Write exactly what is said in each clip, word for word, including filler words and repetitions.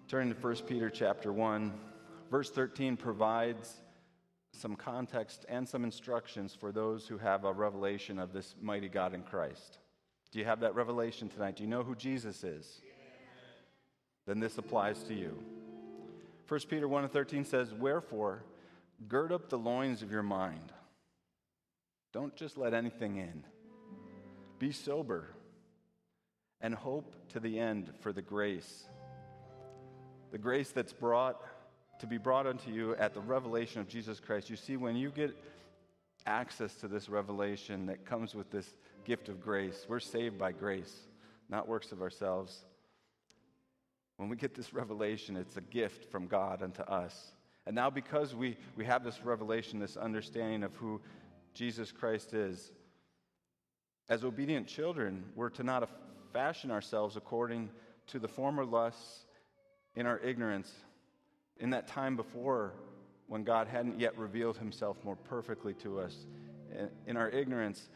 Turning to First Peter chapter one, verse thirteen provides some context and some instructions for those who have a revelation of this mighty God in Christ. Do you have that revelation tonight? Do you know who Jesus is? Then this applies to you. First Peter one and thirteen says, "Wherefore, gird up the loins of your mind. Don't just let anything in. Be sober, and hope to the end for the grace. The grace that's brought to be brought unto you at the revelation of Jesus Christ." You see, when you get access to this revelation that comes with this gift of grace, we're saved by grace, not works of ourselves. When we get this revelation, it's a gift from God unto us. And now because we, we have this revelation, this understanding of who Jesus Christ is, as obedient children, we're to not fashion ourselves according to the former lusts in our ignorance, in that time before when God hadn't yet revealed himself more perfectly to us, in our ignorance.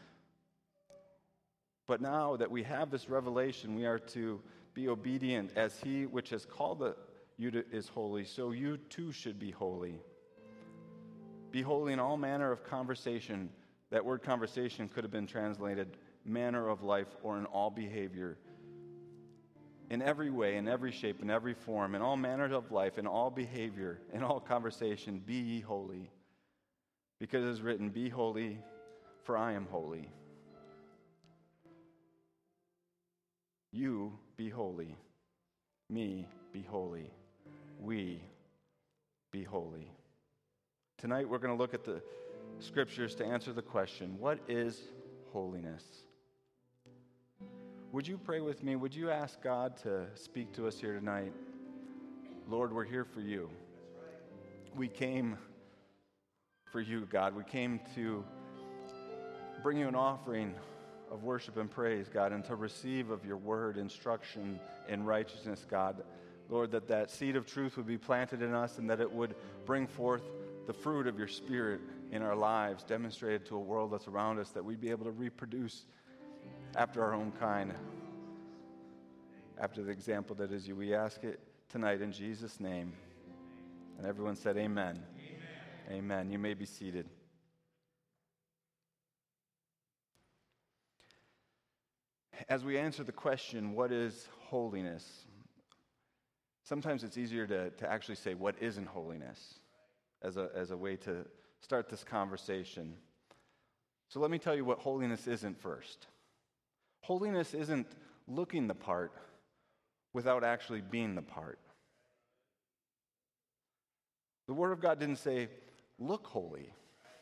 But now that we have this revelation, we are to be obedient as he which has called you to, is holy, so you too should be holy. Be holy in all manner of conversation. That word conversation could have been translated manner of life or in all behavior. In every way, in every shape, in every form, in all manner of life, in all behavior, in all conversation, be ye holy. Because it is written, "Be holy, for I am holy." You be holy. Me be holy. We be holy. Tonight we're going to look at the scriptures to answer the question, what is holiness? Would you pray with me? Would you ask God to speak to us here tonight? Lord, we're here for you. We came for you, God. We came to bring you an offering of worship and praise, God, and to receive of your word, instruction in righteousness, God. Lord, that that seed of truth would be planted in us and that it would bring forth the fruit of your Spirit in our lives, demonstrated to a world that's around us, that we'd be able to reproduce after our own kind, after the example that is you. We ask it tonight in Jesus' name. And everyone said amen. Amen. Amen. You may be seated. As we answer the question, what is holiness? Sometimes it's easier to, to actually say, what isn't holiness? As a, as a way to start this conversation. So let me tell you what holiness isn't first. Holiness isn't looking the part without actually being the part. The Word of God didn't say, look holy.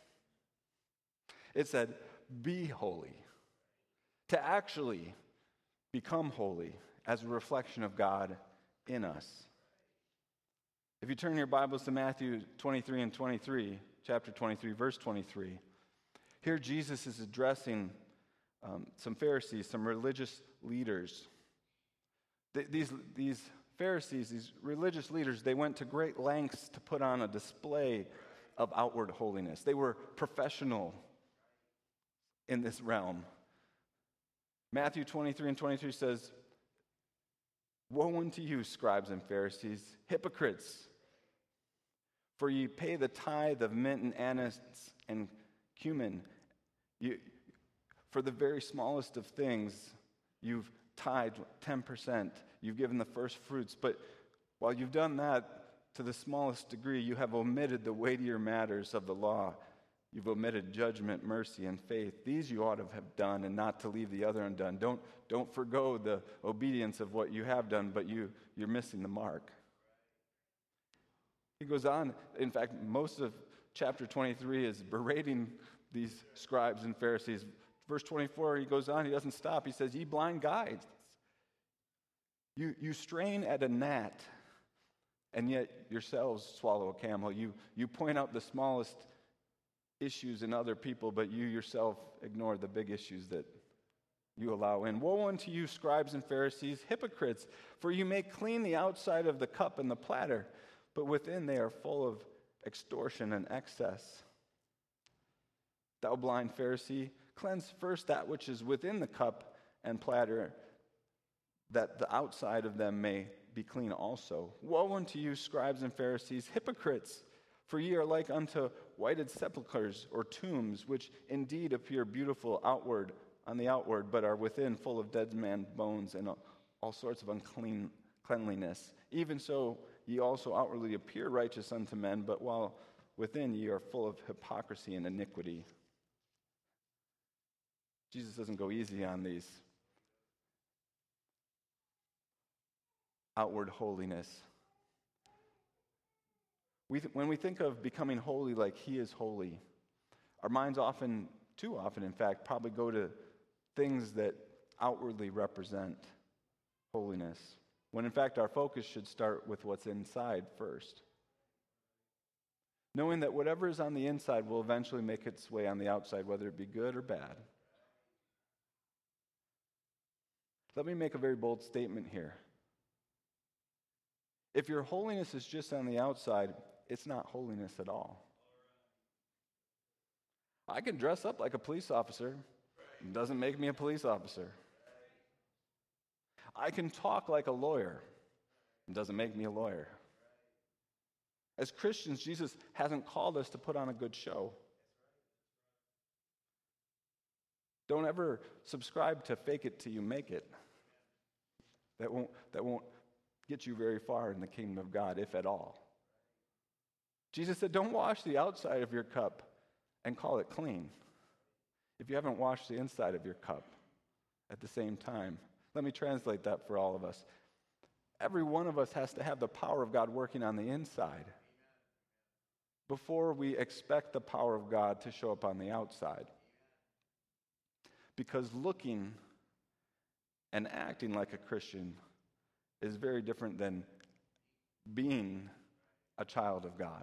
It said, be holy. To actually become holy as a reflection of God in us. If you turn your Bibles to Matthew twenty-three and twenty-three, chapter twenty-three, verse twenty-three, here Jesus is addressing um, some Pharisees, some religious leaders. Th- these, these Pharisees, these religious leaders, they went to great lengths to put on a display of outward holiness. They were professional in this realm. Matthew twenty-three and twenty-three says, "Woe unto you, scribes and Pharisees, hypocrites! For ye pay the tithe of mint and anise and cumin. You, for the very smallest of things, you've tithed ten percent. You've given the first fruits. But while you've done that to the smallest degree, you have omitted the weightier matters of the law. You've omitted judgment, mercy, and faith. These you ought to have done, and not to leave the other undone. Don't, don't forgo the obedience of what you have done, but you, you're missing the mark." He goes on. In fact, most of chapter twenty-three is berating these scribes and Pharisees. Verse twenty-four, he goes on. He doesn't stop. He says, "Ye blind guides, you, you strain at a gnat, and yet yourselves swallow a camel. You, you point out the smallest issues in other people, but you yourself ignore the big issues that you allow in. Woe unto you, scribes and Pharisees, hypocrites, for you make clean the outside of the cup and the platter, but within they are full of extortion and excess. Thou blind Pharisee, cleanse first that which is within the cup and platter, that the outside of them may be clean also. Woe unto you, scribes and Pharisees, hypocrites! For ye are like unto whited sepulchres or tombs, which indeed appear beautiful outward on the outward, but are within full of dead man's bones and all sorts of unclean cleanliness. Even so, ye also outwardly appear righteous unto men, but while within ye are full of hypocrisy and iniquity. Jesus doesn't go easy on these outward holiness. We th- when we think of becoming holy like he is holy, our minds often, too often in fact, probably go to things that outwardly represent holiness, when in fact our focus should start with what's inside first. Knowing that whatever is on the inside will eventually make its way on the outside, whether it be good or bad. Let me make a very bold statement here. If your holiness is just on the outside, it's not holiness at all. I can dress up like a police officer. It doesn't make me a police officer. I can talk like a lawyer. It doesn't make me a lawyer. As Christians, Jesus hasn't called us to put on a good show. Don't ever subscribe to fake it till you make it. That won't, that won't get you very far in the kingdom of God, if at all. Jesus said, don't wash the outside of your cup and call it clean if you haven't washed the inside of your cup at the same time. Let me translate that for all of us. Every one of us has to have the power of God working on the inside before we expect the power of God to show up on the outside. Because looking and acting like a Christian is very different than being a child of God.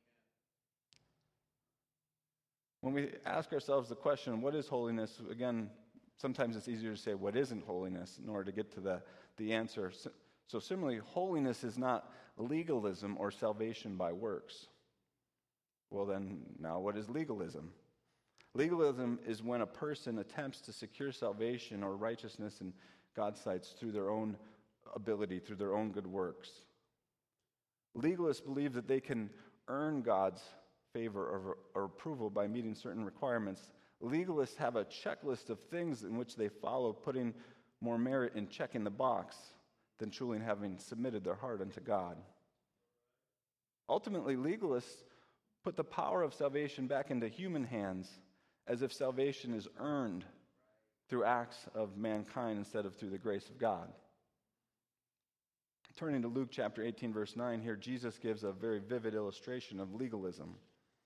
When we ask ourselves the question, what is holiness? Again, sometimes it's easier to say what isn't holiness in order to get to the, the answer. So, so similarly, holiness is not legalism or salvation by works. Well then, now what is legalism? Legalism is when a person attempts to secure salvation or righteousness in God's sight through their own ability, through their own good works. Legalists believe that they can earn God's favor or, or approval by meeting certain requirements. Legalists have a checklist of things in which they follow, putting more merit in checking the box than truly having submitted their heart unto God. Ultimately, legalists put the power of salvation back into human hands, as if salvation is earned through acts of mankind instead of through the grace of God. Turning to Luke chapter eighteen, verse nine, here Jesus gives a very vivid illustration of legalism.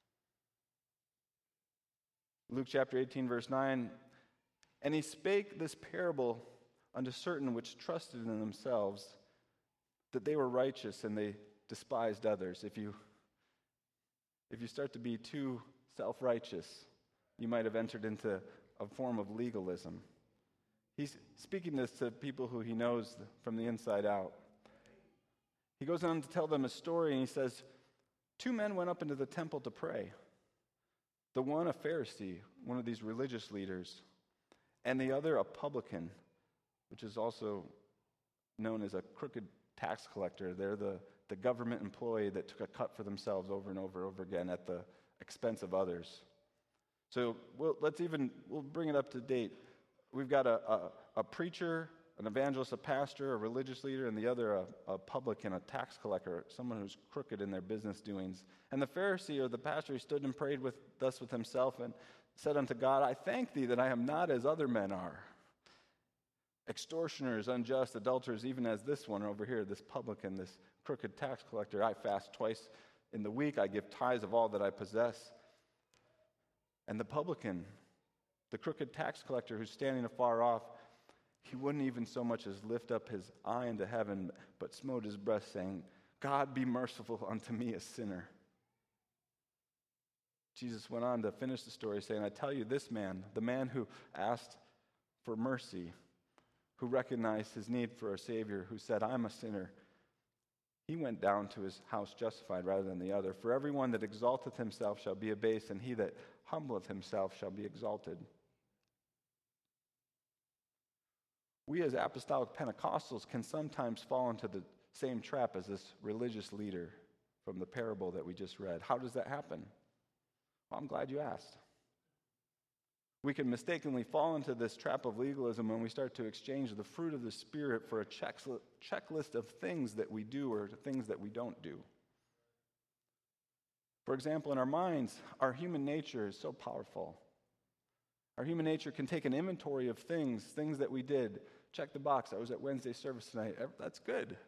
Luke chapter eighteen, verse nine, and he spake this parable unto certain which trusted in themselves that they were righteous, and they despised others. If you, if you start to be too self-righteous, you might have entered into a form of legalism. He's speaking this to people who he knows from the inside out. He goes on to tell them a story, and he says, two men went up into the temple to pray. The one a Pharisee, one of these religious leaders, and the other a publican, which is also known as a crooked tax collector. They're the, the government employee that took a cut for themselves over and over and over again at the expense of others. So we'll, let's even, we'll bring it up to date. We've got a, a, a preacher, an evangelist, a pastor, a religious leader, and the other a, a publican, a tax collector, someone who's crooked in their business doings. And the Pharisee or the pastor, he stood and prayed with thus with himself and said unto God, I thank thee that I am not as other men are, extortioners, unjust, adulterers, even as this one over here, this publican, this crooked tax collector. I fast twice in the week. I give tithes of all that I possess. And the publican, the crooked tax collector who's standing afar off, he wouldn't even so much as lift up his eye into heaven, but smote his breast, saying, God, be merciful unto me, a sinner. Jesus went on to finish the story, saying, I tell you, this man, the man who asked for mercy, who recognized his need for a Savior, who said, I'm a sinner, he went down to his house justified rather than the other. For everyone that exalteth himself shall be abased, and he that humbleth himself shall be exalted. We as apostolic Pentecostals can sometimes fall into the same trap as this religious leader from the parable that we just read. How does that happen? Well, I'm glad you asked. We can mistakenly fall into this trap of legalism when we start to exchange the fruit of the Spirit for a checklist of things that we do or things that we don't do. For example, in our minds, our human nature is so powerful. Our human nature can take an inventory of things, things that we did. Check the box. I was at Wednesday service tonight. That's good.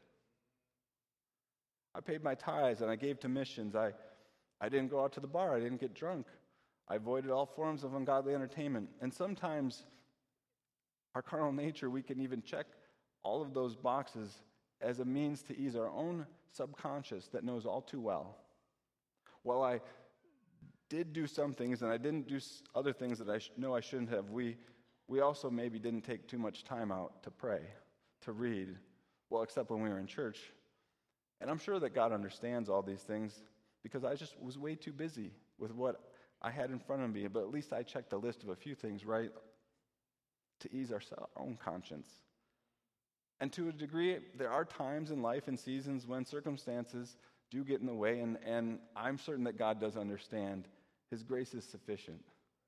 I paid my tithes and I gave to missions. I, I didn't go out to the bar. I didn't get drunk. I avoided all forms of ungodly entertainment. And sometimes our carnal nature, we can even check all of those boxes as a means to ease our own subconscious that knows all too well. While I did do some things and I didn't do other things that I sh- know I shouldn't have, we, we also maybe didn't take too much time out to pray, to read, well, except when we were in church. And I'm sure that God understands all these things because I just was way too busy with what I had in front of me, but at least I checked a list of a few things, right, to ease our own conscience. And to a degree, there are times in life and seasons when circumstances do get in the way, and, and I'm certain that God does understand. His grace is sufficient.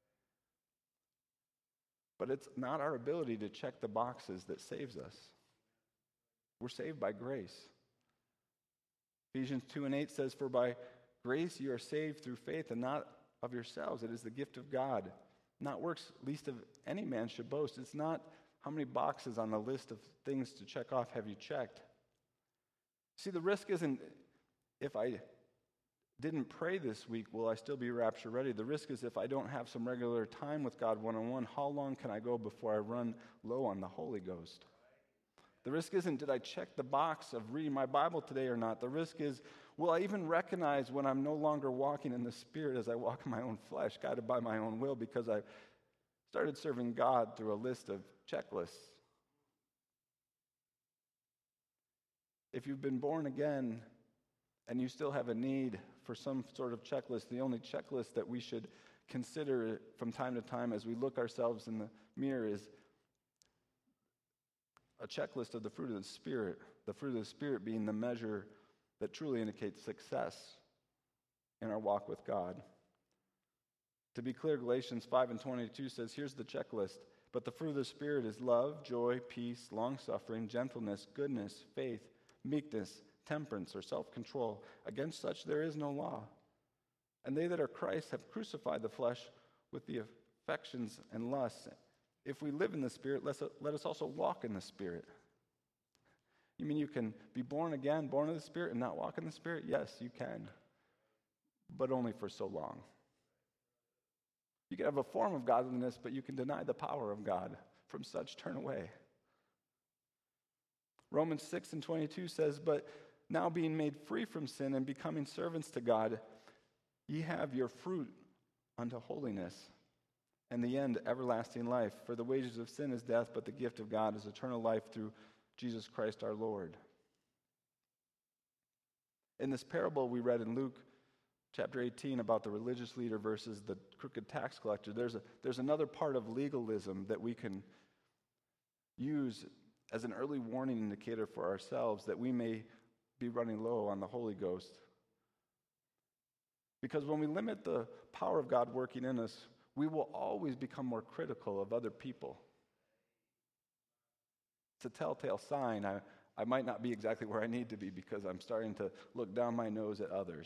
But it's not our ability to check the boxes that saves us. We're saved by grace. Ephesians two and eight says, "For by grace you are saved through faith, and not of yourselves. It is the gift of God, not works, least of any man should boast." It's not how many boxes on the list of things to check off have you checked. See, the risk isn't if I didn't pray this week, will I still be rapture ready? The risk is if I don't have some regular time with God one-on-one, how long can I go before I run low on the Holy Ghost? The risk isn't, did I check the box of reading my Bible today or not? The risk is, will I even recognize when I'm no longer walking in the Spirit as I walk in my own flesh, guided by my own will, because I started serving God through a list of checklists? If you've been born again and you still have a need for some sort of checklist, the only checklist that we should consider from time to time as we look ourselves in the mirror is a checklist of the fruit of the Spirit, the fruit of the Spirit being the measure that truly indicates success in our walk with God. To be clear, Galatians five and twenty-two says, here's the checklist. But the fruit of the Spirit is love, joy, peace, long-suffering, gentleness, goodness, faith, meekness, temperance, or self-control. Against such there is no law. And they that are Christ have crucified the flesh with the affections and lusts. If we live in the Spirit, let us also walk in the Spirit. You mean you can be born again, born of the Spirit, and not walk in the Spirit? Yes, you can. But only for so long. You can have a form of godliness, but you can deny the power of God. From such turn away. Romans six and twenty-two says, but now being made free from sin and becoming servants to God, ye have your fruit unto holiness, and the end everlasting life. For the wages of sin is death, but the gift of God is eternal life through Jesus Christ our Lord. In this parable we read in Luke chapter eighteen about the religious leader versus the crooked tax collector, there's a, there's another part of legalism that we can use as an early warning indicator for ourselves that we may be running low on the Holy Ghost. Because when we limit the power of God working in us, we will always become more critical of other people. It's a telltale sign. I, I might not be exactly where I need to be because I'm starting to look down my nose at others.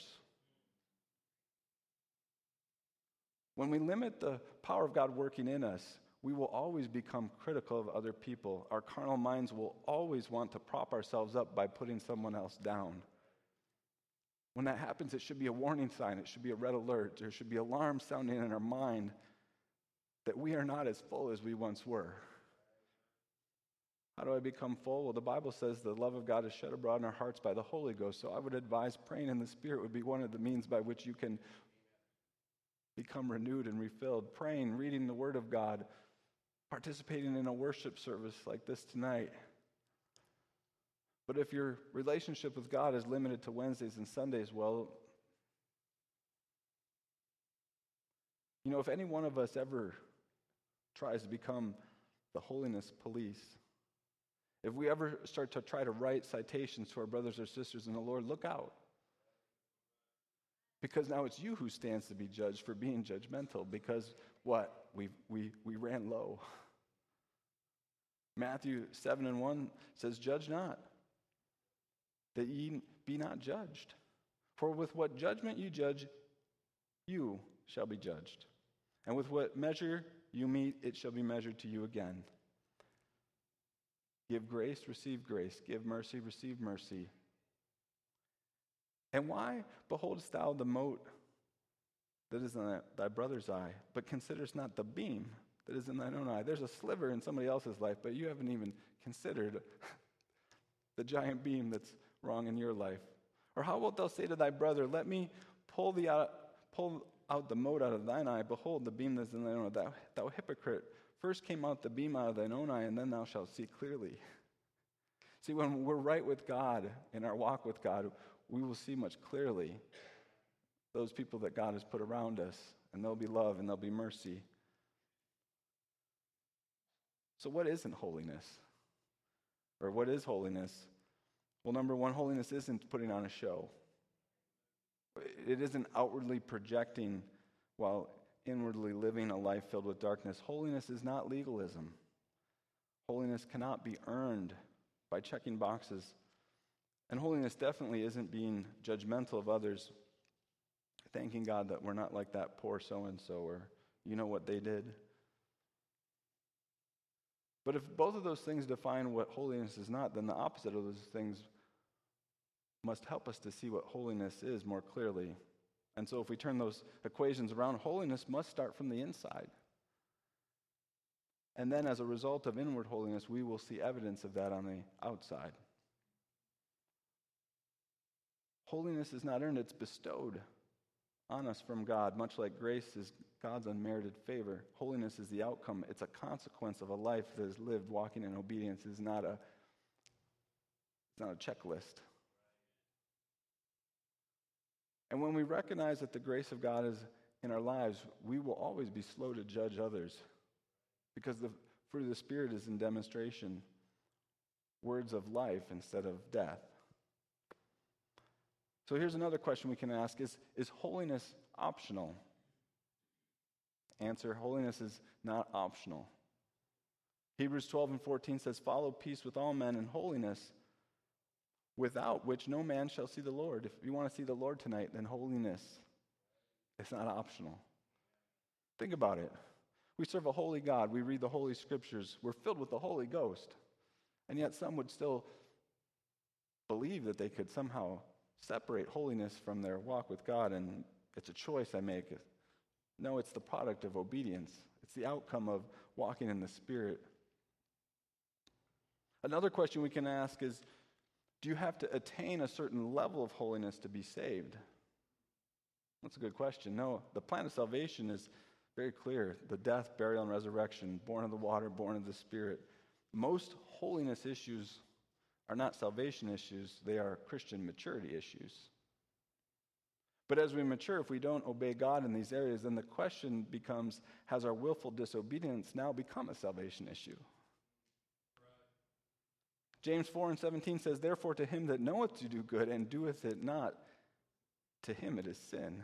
When we limit the power of God working in us, we will always become critical of other people. Our carnal minds will always want to prop ourselves up by putting someone else down. When that happens, it should be a warning sign. It should be a red alert. There should be alarm sounding in our mind that we are not as full as we once were. How do I become full? Well, the Bible says the love of God is shed abroad in our hearts by the Holy Ghost. So I would advise praying in the Spirit would be one of the means by which you can become renewed and refilled. Praying, reading the Word of God, participating in a worship service like this tonight. But if your relationship with God is limited to Wednesdays and Sundays, well, you know, if any one of us ever tries to become the holiness police, If we ever start to try to write citations to our brothers or sisters in the Lord, look out. Because now it's you who stands to be judged for being judgmental. Because what? We, we, we ran low. Matthew seven and one says, judge not, that ye be not judged. For with what judgment you judge, you shall be judged. And with what measure you meet, it shall be measured to you again. Give grace, receive grace. Give mercy, receive mercy. And why beholdest thou the mote that is in thy brother's eye, but considerest not the beam that is in thine own eye? There's a sliver in somebody else's life, but you haven't even considered the giant beam that's wrong in your life. Or how wilt thou say to thy brother, let me pull thee out, pull out the mote out of thine eye? Behold, the beam that is in thine own eye. Thou, thou hypocrite, first came out the beam out of thine own eye, and then thou shalt see clearly. See, when we're right with God in our walk with God, we will see much clearly those people that God has put around us, and there'll be love and there'll be mercy. So what isn't holiness? Or what is holiness? Well, number one, holiness isn't putting on a show. It isn't outwardly projecting while inwardly living a life filled with darkness. Holiness is not legalism. Holiness cannot be earned by checking boxes. And holiness definitely isn't being judgmental of others, thanking God that we're not like that poor so-and-so, or you know what they did. But if both of those things define what holiness is not, then the opposite of those things must help us to see what holiness is more clearly. And so if we turn those equations around, holiness must start from the inside. And then as a result of inward holiness, we will see evidence of that on the outside. Holiness is not earned, it's bestowed on us from God, much like grace is God's unmerited favor. Holiness is the outcome. It's a consequence of a life that is lived walking in obedience. It's not a, it's not a checklist. And when we recognize that the grace of God is in our lives, we will always be slow to judge others, because the fruit of the Spirit is in demonstration, words of life instead of death. So here's another question we can ask. Is, is holiness optional? Answer, holiness is not optional. Hebrews twelve and fourteen says, follow peace with all men and holiness, without which no man shall see the Lord. If you want to see the Lord tonight, then holiness is not optional. Think about it. We serve a holy God. We read the Holy Scriptures. We're filled with the Holy Ghost. And yet some would still believe that they could somehow separate holiness from their walk with God, and it's a choice I make. No, it's the product of obedience. It's the outcome of walking in the Spirit. Another question we can ask is, do you have to attain a certain level of holiness to be saved? That's a good question. No, the plan of salvation is very clear. The death, burial, and resurrection, born of the water, born of the Spirit. Most holiness issues are not salvation issues, they are Christian maturity issues. But as we mature, if we don't obey God in these areas, then the question becomes, has our willful disobedience now become a salvation issue? James four and seventeen says, therefore to him that knoweth to do good and doeth it not, to him it is sin.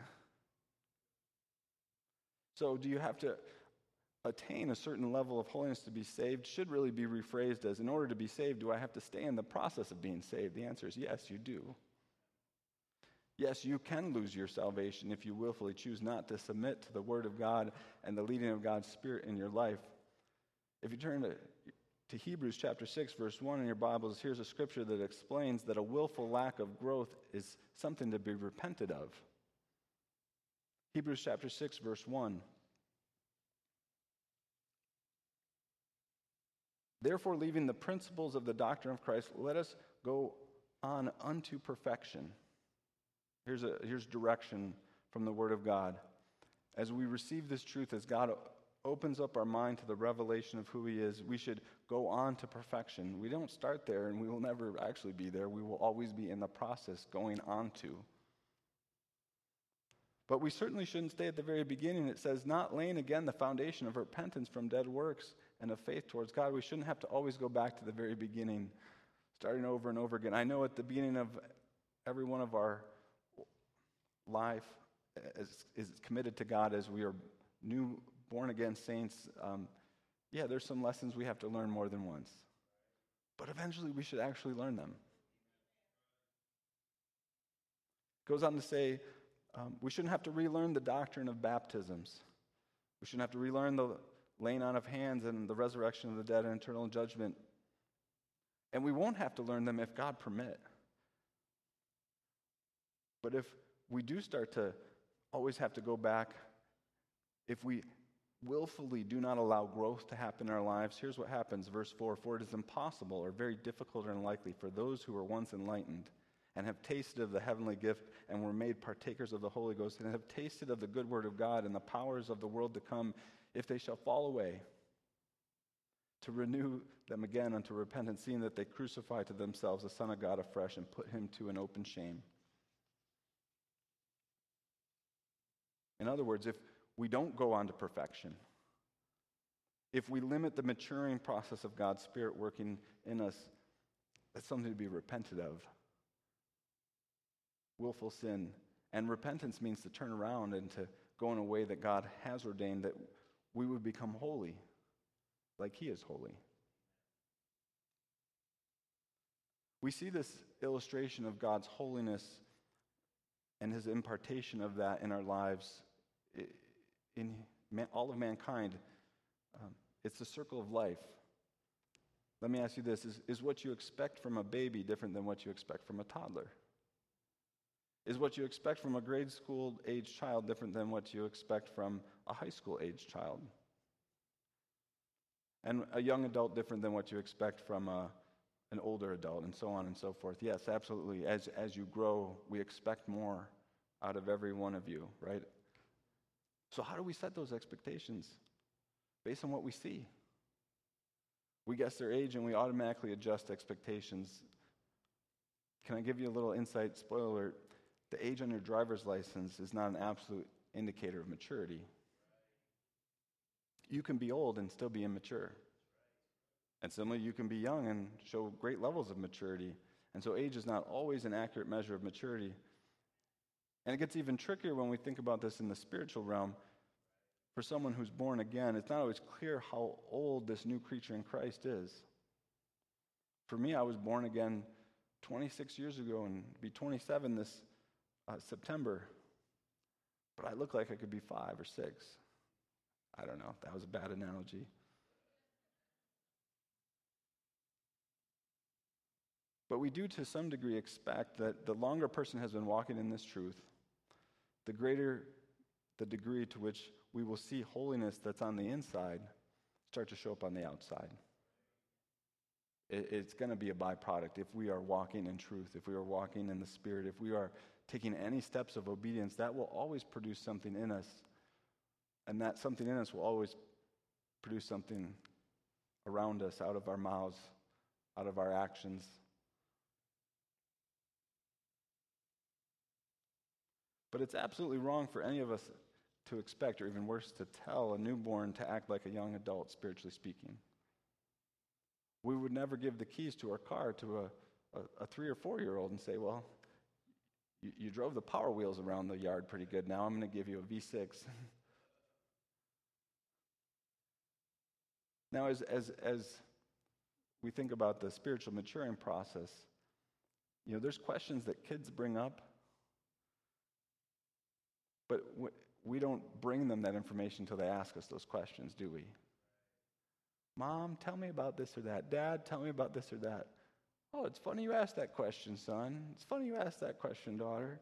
So do you have to attain a certain level of holiness to be saved? Should really be rephrased as, in order to be saved, do I have to stay in the process of being saved? The answer is yes, you do. Yes, you can lose your salvation if you willfully choose not to submit to the Word of God and the leading of God's Spirit in your life. If you turn to, to Hebrews chapter six, verse one in your Bibles, here's a scripture that explains that a willful lack of growth is something to be repented of. Hebrews chapter six, verse one. Therefore, leaving the principles of the doctrine of Christ, let us go on unto perfection. Here's a here's direction from the Word of God. As we receive this truth, as God opens up our mind to the revelation of who He is, we should go on to perfection. We don't start there, and we will never actually be there. We will always be in the process going on to. But we certainly shouldn't stay at the very beginning. It says, not laying again the foundation of repentance from dead works and of faith towards God. We shouldn't have to always go back to the very beginning, starting over and over again. I know at the beginning of every one of our life is, is committed to God as we are new, born-again saints. Um, yeah, there's some lessons we have to learn more than once. But eventually we should actually learn them. Goes on to say, um, we shouldn't have to relearn the doctrine of baptisms. We shouldn't have to relearn the laying on of hands and the resurrection of the dead and eternal judgment. And we won't have to learn them if God permit. But if we do start to always have to go back, if we willfully do not allow growth to happen in our lives, here's what happens. Verse four, for it is impossible or very difficult or unlikely for those who were once enlightened and have tasted of the heavenly gift and were made partakers of the Holy Ghost and have tasted of the good word of God and the powers of the world to come, if they shall fall away, to renew them again unto repentance, seeing that they crucify to themselves the Son of God afresh and put him to an open shame. In other words, if we don't go on to perfection, if we limit the maturing process of God's Spirit working in us, that's something to be repented of. Willful sin. And repentance means to turn around and to go in a way that God has ordained, that we would become holy, like he is holy. We see this illustration of God's holiness and his impartation of that in our lives in all of mankind. Um, it's the circle of life. Let me ask you this. Is, is what you expect from a baby different than what you expect from a toddler? Is what you expect from a grade school age child different than what you expect from a high school age child? And a young adult different than what you expect from a, an older adult, and so on and so forth? Yes, absolutely. As, as you grow, we expect more out of every one of you, right? So how do we set those expectations? Based on what we see. We guess their age and we automatically adjust expectations. Can I give you a little insight? Spoiler alert. The age on your driver's license is not an absolute indicator of maturity. You can be old and still be immature. And similarly, you can be young and show great levels of maturity. And so age is not always an accurate measure of maturity. And it gets even trickier when we think about this in the spiritual realm. For someone who's born again, it's not always clear how old this new creature in Christ is. For me, I was born again twenty-six years ago and be twenty-seven this uh, September. But I look like I could be five or six. I don't know if that was a bad analogy. But we do to some degree expect that the longer a person has been walking in this truth, the greater the degree to which we will see holiness that's on the inside start to show up on the outside. It, it's going to be a byproduct if we are walking in truth, if we are walking in the Spirit, if we are taking any steps of obedience, that will always produce something in us. And that something in us will always produce something around us, out of our mouths, out of our actions. But it's absolutely wrong for any of us to expect, or even worse, to tell a newborn to act like a young adult, spiritually speaking. We would never give the keys to our car to a, a, a three or four-year-old and say, well, you, you drove the power wheels around the yard pretty good. Now I'm going to give you a V six. Now, as, as, as we think about the spiritual maturing process, you know, there's questions that kids bring up, but we don't bring them that information until they ask us those questions, do we? Mom, tell me about this or that. Dad, tell me about this or that. Oh, it's funny you asked that question, son. It's funny you asked that question, daughter.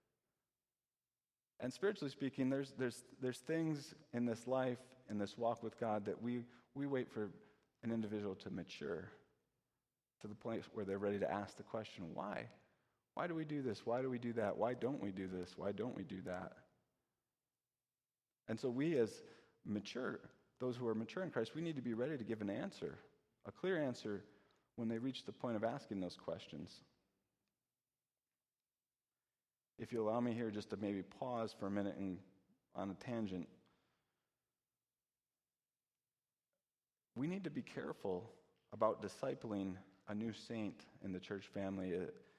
And spiritually speaking, there's there's there's things in this life, in this walk with God, that we we wait for an individual to mature to the point where they're ready to ask the question, why? Why do we do this? Why do we do that? Why don't we do this? Why don't we do that? And so we as mature, those who are mature in Christ, we need to be ready to give an answer, a clear answer when they reach the point of asking those questions. If you allow me here just to maybe pause for a minute and on a tangent. we need to be careful about discipling a new saint in the church family.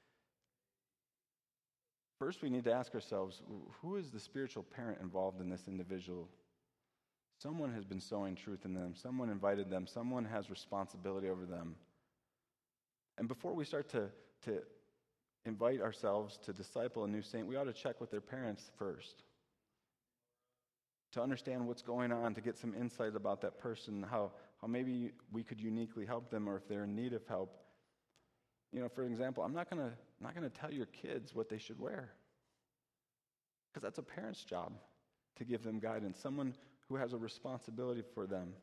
First, we need to ask ourselves, who is the spiritual parent involved in this individual? Someone has been sowing truth in them. Someone invited them. Someone has responsibility over them. And before we start to, to invite ourselves to disciple a new saint, we ought to check with their parents first to understand what's going on, to get some insight about that person, how, how maybe we could uniquely help them, or if they're in need of help. You know, for example, I'm not going to I'm not going to tell your kids what they should wear, because that's a parent's job to give them guidance, someone who has a responsibility for them.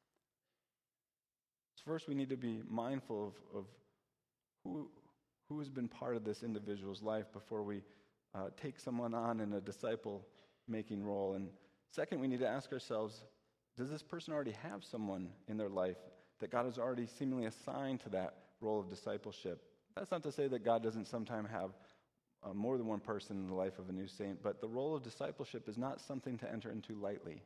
So first, we need to be mindful of, of who, who has been part of this individual's life before we uh, take someone on in a disciple-making role. And second, we need to ask ourselves, does this person already have someone in their life that God has already seemingly assigned to that role of discipleship? That's not to say that God doesn't sometimes have uh, more than one person in the life of a new saint, but the role of discipleship is not something to enter into lightly.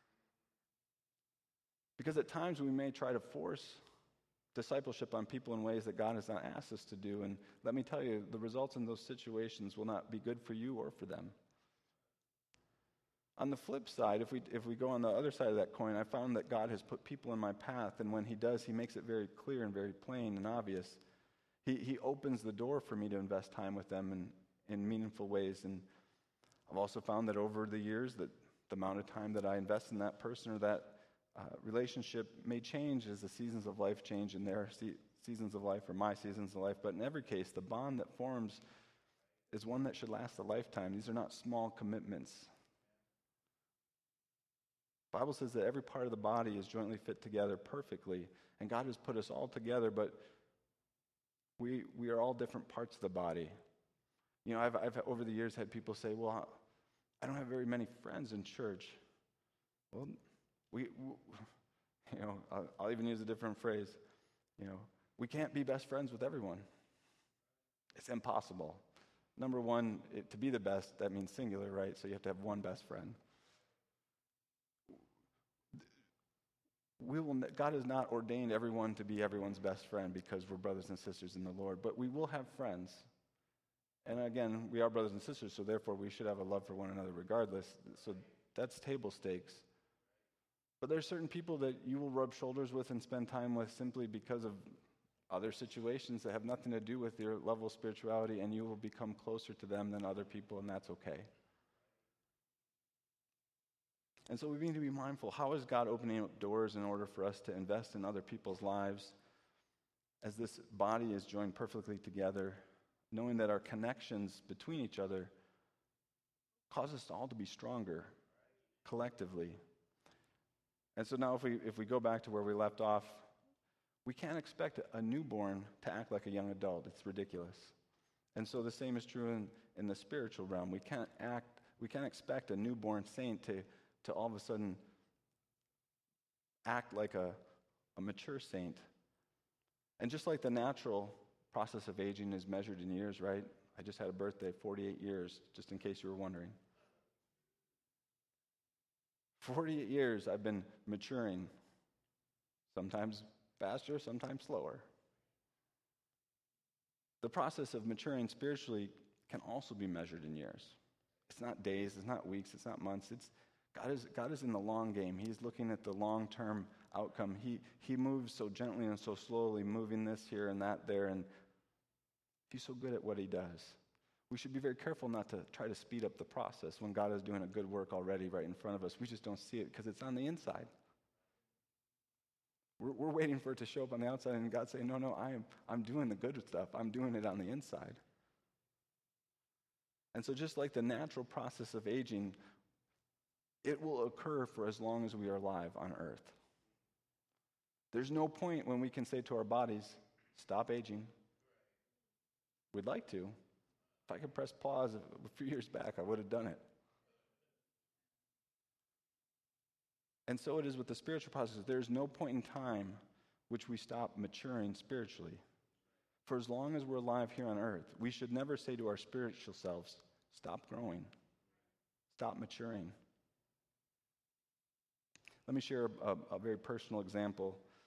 Because at times we may try to force discipleship on people in ways that God has not asked us to do, and let me tell you, the results in those situations will not be good for you or for them. On the flip side, if we if we go on the other side of that coin, I found that God has put people in my path, and when he does, he makes it very clear and very plain and obvious. He he opens the door for me to invest time with them in, in meaningful ways. And I've also found that over the years that the amount of time that I invest in that person or that uh, relationship may change as the seasons of life change in their se- seasons of life or my seasons of life. But in every case, the bond that forms is one that should last a lifetime. These are not small commitments. The Bible says that every part of the body is jointly fit together perfectly, and God has put us all together, but we we are all different parts of the body. You know, I've I've over the years had people say, "Well, I don't have very many friends in church." Well, we, we you know, I'll, I'll even use a different phrase. You know, we can't be best friends with everyone. It's impossible. Number one, it, to be the best, that means singular, right? So you have to have one best friend. We will, God has not ordained everyone to be everyone's best friend because we're brothers and sisters in the Lord, but we will have friends. And again, we are brothers and sisters, so therefore we should have a love for one another regardless. So that's table stakes. But there are certain people that you will rub shoulders with and spend time with simply because of other situations that have nothing to do with your level of spirituality, and you will become closer to them than other people, and that's okay. And so we need to be mindful. How is God opening up doors in order for us to invest in other people's lives as this body is joined perfectly together, knowing that our connections between each other cause us all to be stronger collectively? And so now if we if we go back to where we left off, we can't expect a newborn to act like a young adult. It's ridiculous. And so the same is true in, in the spiritual realm. We can't act, we can't expect a newborn saint to to all of a sudden act like a, a mature saint. And just like the natural process of aging is measured in years, right? I just had a birthday, forty-eight years, just in case you were wondering. forty-eight years I've been maturing, sometimes faster, sometimes slower. The process of maturing spiritually can also be measured in years. It's not days, it's not weeks, it's not months, it's God is God is in the long game. He's looking at the long-term outcome. He he moves so gently and so slowly, moving this here and that there, and he's so good at what he does. We should be very careful not to try to speed up the process when God is doing a good work already right in front of us. We just don't see it because it's on the inside. We're, we're waiting for it to show up on the outside, and God's saying, no, no, I am, I'm doing the good stuff. I'm doing it on the inside. And so just like the natural process of aging, it will occur for as long as we are alive on earth. There's no point when we can say to our bodies, stop aging. We'd like to. If I could press pause a few years back, I would have done it. And so it is with the spiritual process. There's no point in time which we stop maturing spiritually. For as long as we're alive here on earth, we should never say to our spiritual selves, stop growing, stop maturing. Let me share a, a very personal example.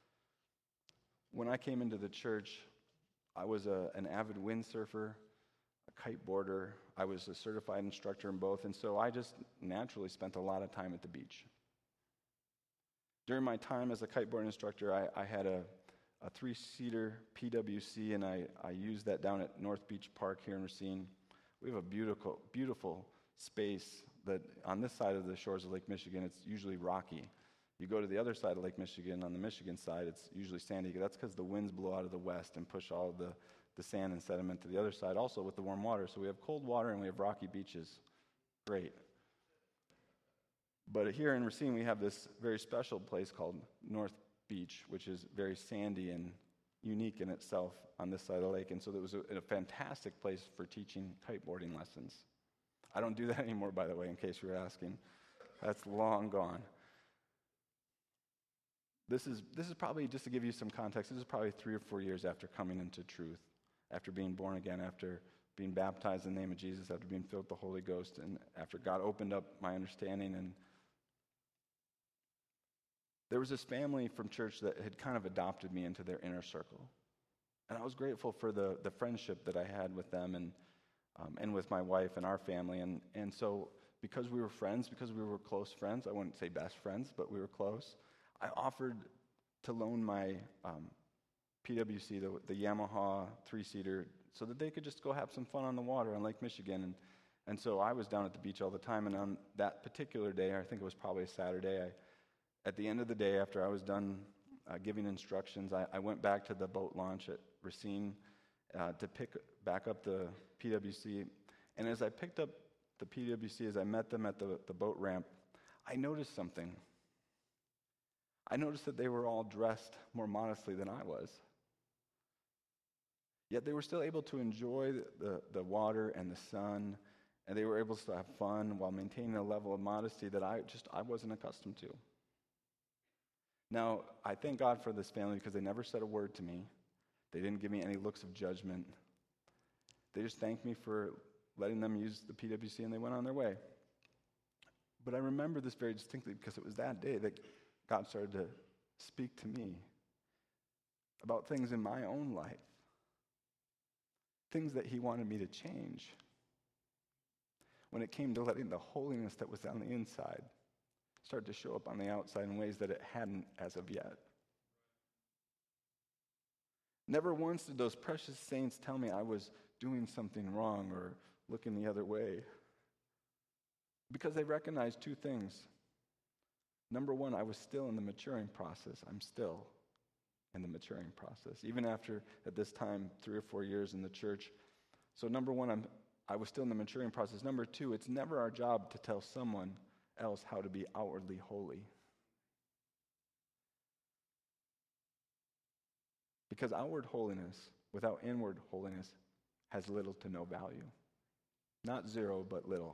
When I came into the church, I was a, an avid windsurfer, a kiteboarder. I was a certified instructor in both, and so I just naturally spent a lot of time at the beach. During my time as a kiteboard instructor, I, I had a, a three-seater P W C, and I, I used that down at North Beach Park here in Racine. We have a beautiful, beautiful space that on this side of the shores of Lake Michigan, it's usually rocky. You go to the other side of Lake Michigan, on the Michigan side, it's usually sandy. That's because the winds blow out of the west and push all of the, the sand and sediment to the other side, also with the warm water. So we have cold water and we have rocky beaches. Great. But here in Racine, we have this very special place called North Beach, which is very sandy and unique in itself on this side of the lake. And so it was a, a fantastic place for teaching kiteboarding lessons. I don't do that anymore, by the way, in case you were asking. That's long gone. This is this is probably, just to give you some context, this is probably three or four years after coming into truth, after being born again, after being baptized in the name of Jesus, after being filled with the Holy Ghost, and after God opened up my understanding. And there was this family from church that had kind of adopted me into their inner circle. And I was grateful for the, the friendship that I had with them and um, and with my wife and our family. And, and so because we were friends, because we were close friends, I wouldn't say best friends, but we were close, I offered to loan my um, P W C, the, the Yamaha three-seater, so that they could just go have some fun on the water on Lake Michigan. And, and so I was down at the beach all the time, and on that particular day, I think it was probably a Saturday, I, at the end of the day, after I was done uh, giving instructions, I, I went back to the boat launch at Racine uh, to pick back up the P W C. And as I picked up the P W C, as I met them at the, the boat ramp, I noticed something. I noticed that they were all dressed more modestly than I was. Yet they were still able to enjoy the, the, the water and the sun, and they were able to have fun while maintaining a level of modesty that I just I wasn't accustomed to. Now, I thank God for this family because they never said a word to me. They didn't give me any looks of judgment. They just thanked me for letting them use the P W C, and they went on their way. But I remember this very distinctly because it was that day that God started to speak to me about things in my own life, things that he wanted me to change when it came to letting the holiness that was on the inside start to show up on the outside in ways that it hadn't as of yet. Never once did those precious saints tell me I was doing something wrong or looking the other way, because they recognized two things. Number one, I was still in the maturing process. I'm still in the maturing process, even after, at this time, three or four years in the church. So number one, I'm, I was still in the maturing process. Number two, it's never our job to tell someone else how to be outwardly holy. Because outward holiness without inward holiness has little to no value. Not zero, but little.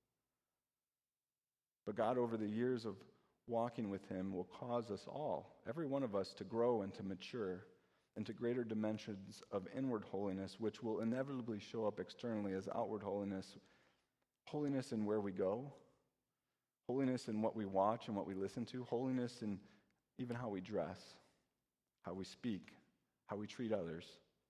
But God, over the years of walking with him, will cause us all, every one of us, to grow and to mature into greater dimensions of inward holiness, which will inevitably show up externally as outward holiness. Holiness in where we go, holiness in what we watch and what we listen to, holiness in even how we dress, how we speak, how we treat others.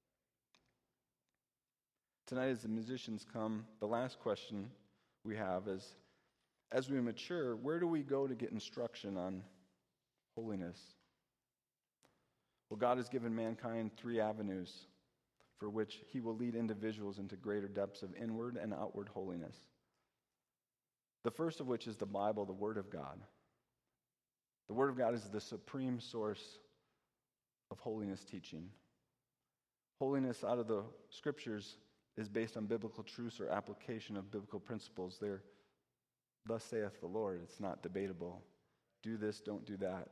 Tonight, as the musicians come, the last question we have is, as we mature, where do we go to get instruction on holiness? Well, God has given mankind three avenues for which he will lead individuals into greater depths of inward and outward holiness. The first of which is the Bible, the Word of God. The Word of God is the supreme source of holiness teaching. Holiness out of the Scriptures is based on biblical truths or application of biblical principles. They're, thus saith the Lord. It's not debatable. Do this, don't do that.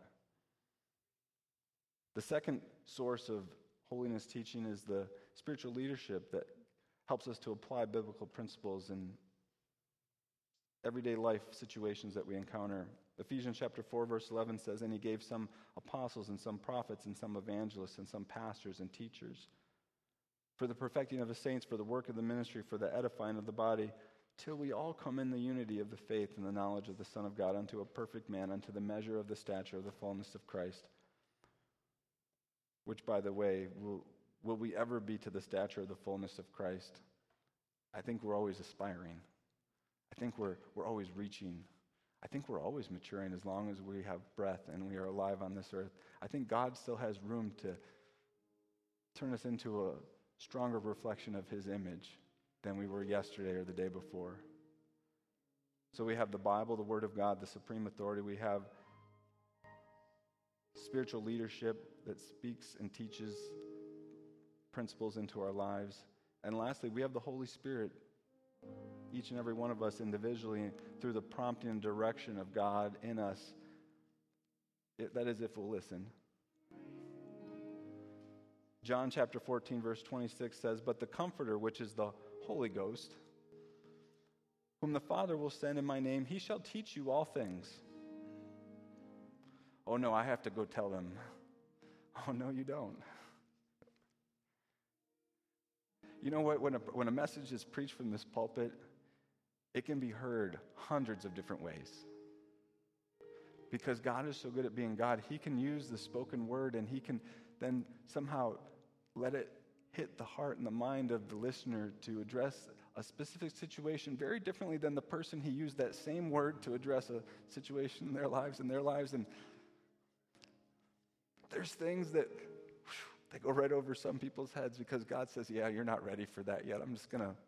The second source of holiness teaching is the spiritual leadership that helps us to apply biblical principles in everyday life situations that we encounter. Ephesians chapter four, verse eleven says, "And he gave some apostles and some prophets and some evangelists and some pastors and teachers for the perfecting of the saints, for the work of the ministry, for the edifying of the body, till we all come in the unity of the faith and the knowledge of the Son of God, unto a perfect man, unto the measure of the stature of the fullness of Christ." which, by the way, will, will we ever be to the stature of the fullness of Christ? I think we're always aspiring. I think we're, we're always reaching. I think we're always maturing as long as we have breath and we are alive on this earth. I think God still has room to turn us into a stronger reflection of his image than we were yesterday or the day before. So we have the Bible, the Word of God, the supreme authority. We have spiritual leadership that speaks and teaches principles into our lives. And lastly, we have the Holy Spirit, each and every one of us individually, through the prompting and direction of God in us. It, that is, if we'll listen. John chapter fourteen, verse twenty-six says, "But the Comforter, which is the Holy Ghost, whom the Father will send in my name, he shall teach you all things." Oh no, I have to go tell them. Oh no, you don't. You know what? When a, when a message is preached from this pulpit, it can be heard hundreds of different ways. Because God is so good at being God, he can use the spoken word and he can then somehow let it hit the heart and the mind of the listener to address a specific situation very differently than the person he used that same word to address a situation in their lives and their lives. And there's things that whew, they go right over some people's heads because God says, yeah, you're not ready for that yet. I'm just going to.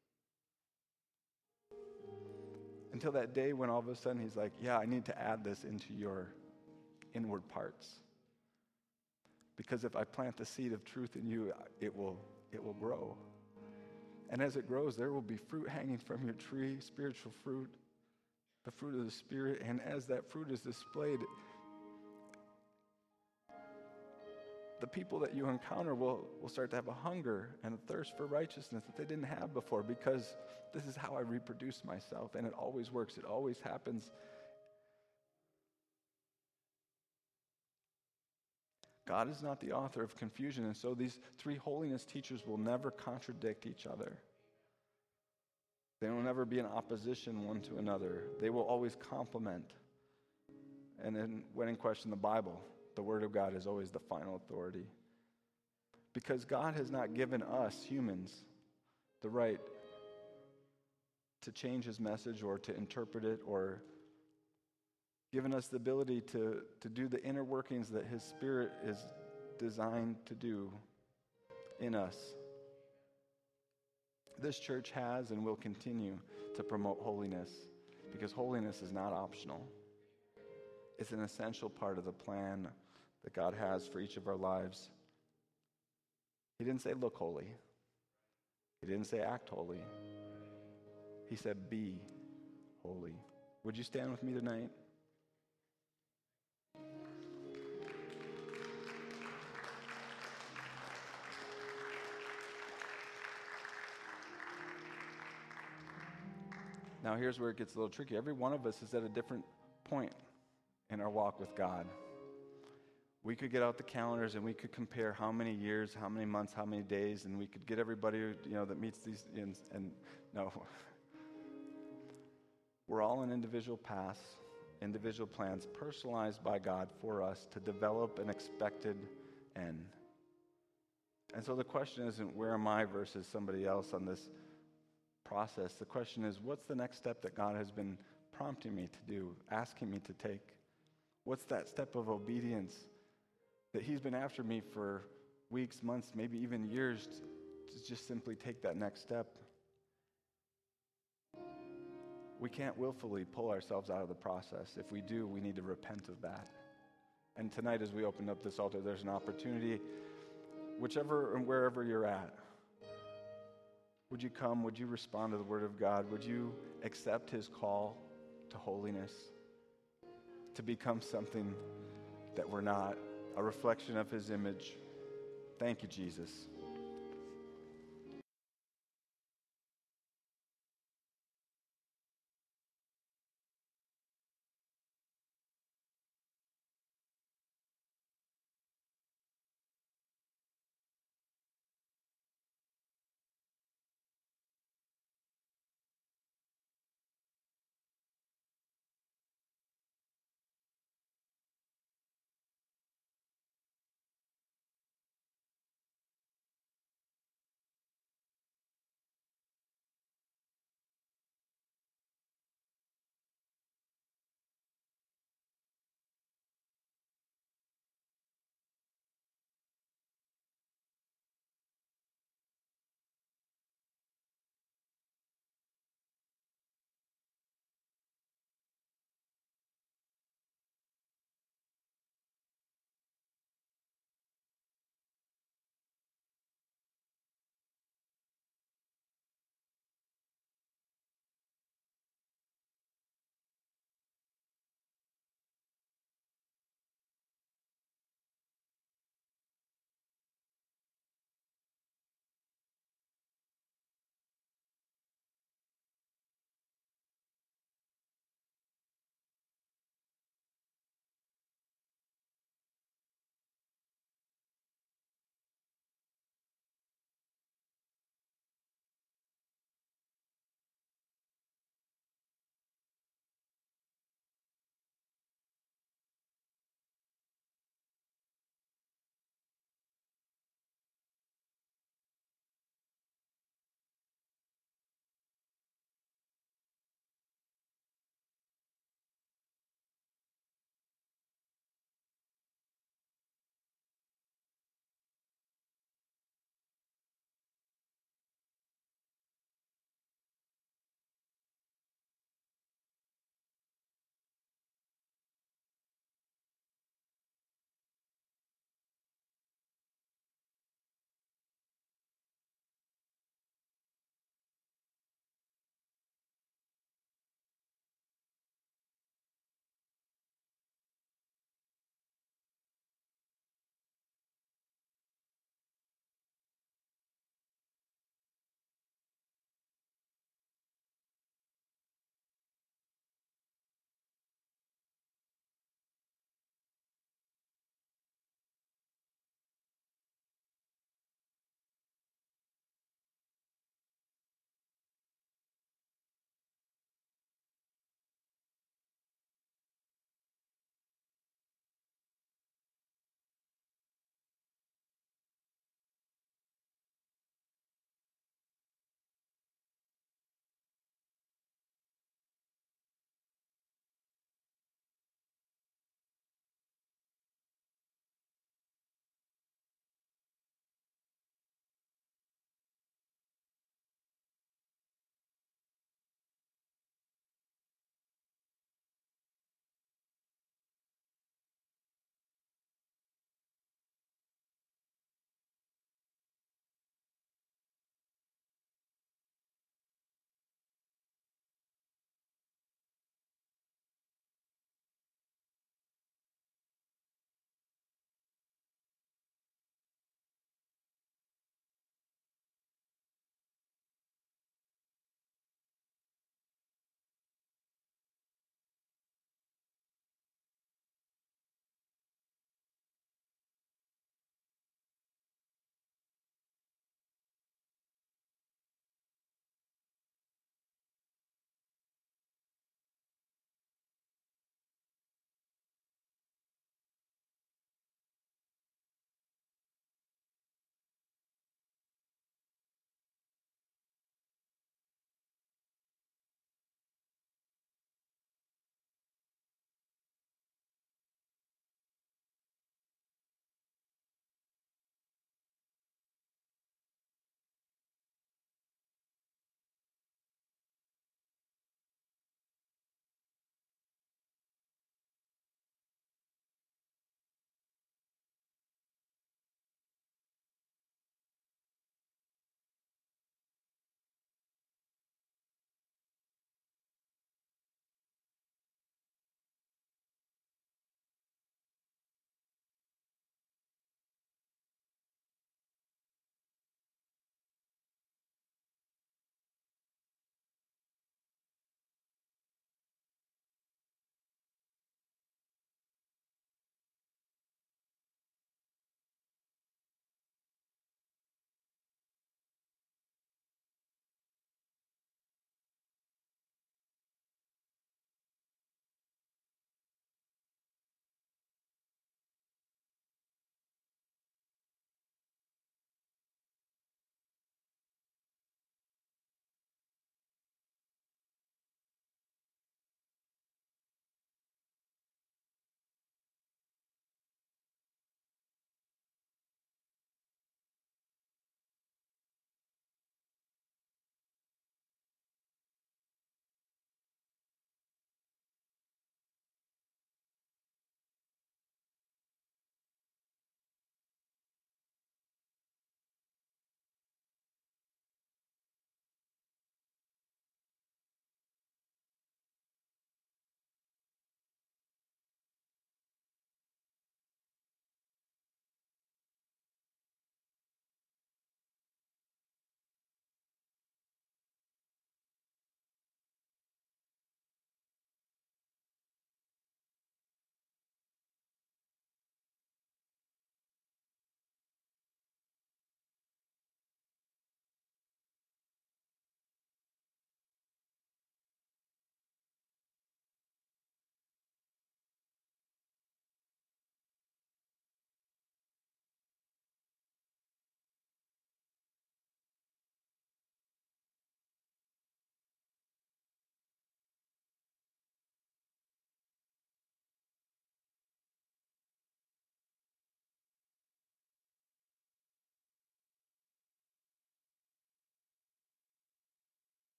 Until that day when all of a sudden he's like, yeah, I need to add this into your inward parts. Because if I plant the seed of truth in you, it will, it will grow. And as it grows, there will be fruit hanging from your tree, spiritual fruit, the fruit of the Spirit. And as that fruit is displayed, the people that you encounter will, will start to have a hunger and a thirst for righteousness that they didn't have before, because this is how I reproduce myself, and it always works. It always happens. God is not the author of confusion, and so these three holiness teachers will never contradict each other. They will never be in opposition one to another. They will always complement. And then when in question the Bible, the Word of God is always the final authority. Because God has not given us, humans, the right to change his message or to interpret it, or given us the ability to, to do the inner workings that his Spirit is designed to do in us. This church has and will continue to promote holiness, because holiness is not optional. It's an essential part of the plan that God has for each of our lives. He didn't say look holy. He didn't say act holy. He said be holy. Would you stand with me tonight? Now here's where it gets a little tricky. Every one of us is at a different point in our walk with God. We could get out the calendars and we could compare how many years, how many months, how many days, and we could get everybody, you know, that meets these, and, and no. We're all on individual paths, individual plans, personalized by God for us to develop an expected end. And so the question isn't where am I versus somebody else on this process. The question is, what's the next step that God has been prompting me to do, asking me to take? What's that step of obedience that he's been after me for weeks, months, maybe even years, to just simply take that next step? We can't willfully pull ourselves out of the process. If we do, we need to repent of that. And tonight, as we open up this altar, there's an opportunity, whichever and wherever you're at. Would you come? Would you respond to the Word of God? Would you accept his call to holiness, to become something that we're not, a reflection of his image? Thank you, Jesus.